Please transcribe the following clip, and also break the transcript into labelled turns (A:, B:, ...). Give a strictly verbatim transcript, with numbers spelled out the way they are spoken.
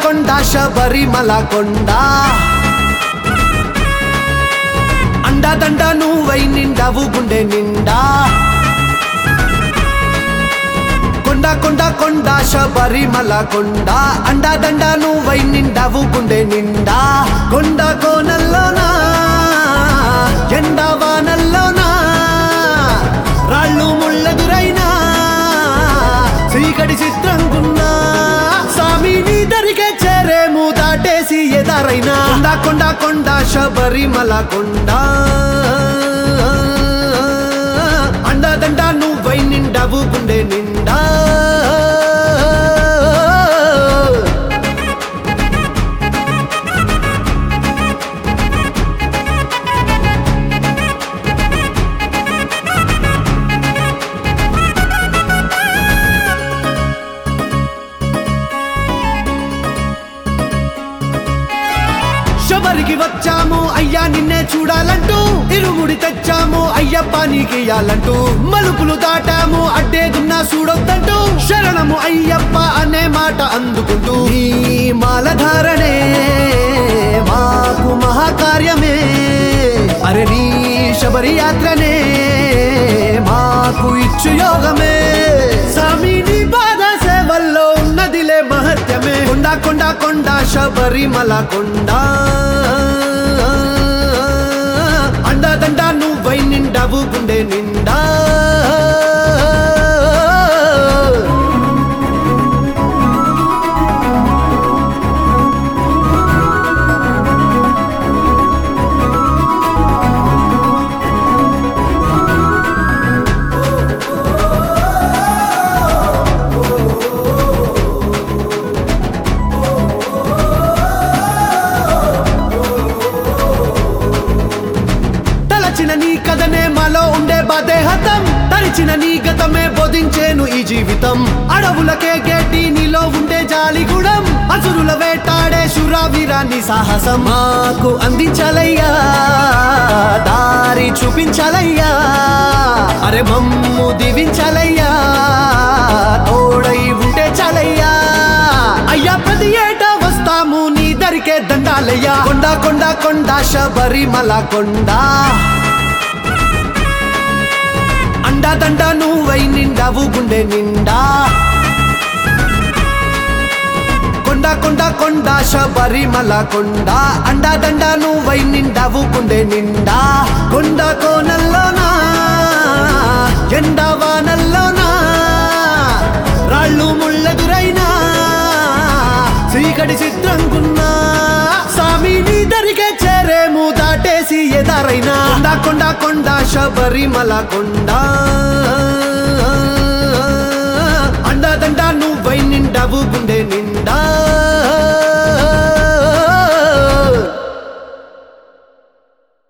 A: కొండ శబరిమల కొండ అండదండ నువ్వై నిండావు గుండె నిండా కొండ కొండ కొండ శబరిమల కొండ అండదండ నువ్వై నిండావు గుండె నిండా కొండ కోనల్లోనా ఎండవానల్లోనా రాళ్ళు ముళ్ళెదురైనా చీకటి చిత్రంగున్నా స్వామి నీ దరికే చేరేము దాటేసి ఎదారైనా కొండ కొండ కొండ శబరిమల కొండ అండదండ నువ్వై నిండావు గుండె నిండా శబరికి వచ్చాము అయ్యా నిన్నే చూడాలంటూ ఇరుముడి తెచ్చాము అయ్యప్ప నీకియాలంటూ మలుపులు దాటాము అడ్డేదున్నా చూడొద్దంటూ శరణము అయ్యప్ప అనే మాట అందుకుంటూ ఈ మాలధారణే మాకు మహాకార్యమే అరే నీ శబరి యాత్రనే మాకు ఇచ్చు యోగమే స్వామి నీ పాద సేవల్లో ఉన్నదిలే మహత్యమే కొండ కొండ కొండ శబరిమల కొండ అండదండ నువ్వై నిండావు గుండె నిండా తలచిన నీ కథనే మాలో ఉండే బాధేహతం తరిచిన నీ గతమే బోధించేను ఈ జీవితం అడవులకే గేటి నీలో ఉండే జాలిగుడం అసురుల వేటాడే శురావీరాన్ని సాహసం మాకు అందించాలయ్యా దారి చూపించాలయ్యా అరే మమ్ము దీవించాలయ్యా తోడై ఉంటే చాలయ్యా అయ్యా ప్రతి ఏటా వస్తాము నీ దరికే దండాలయ్యా కొండ కొండ కొండ శబరిమల కొండ అండదండ నువ్వై నిండావు గుండె నిండా కొండ కొండ కొండ శబరిమల కొండ అండదండ నువ్వై నిండావు గుండె నిండా కొండ కోనల్లోనా ఎండవానల్లోనా రాళ్ళు ముళ్ళెదురైనా చీకటి చిత్రంగున్నా స్వామి నీ దరికే చేరేము దాటేసి ఎదారైనా కొండ కొండ కొండ శబరిమల కొండ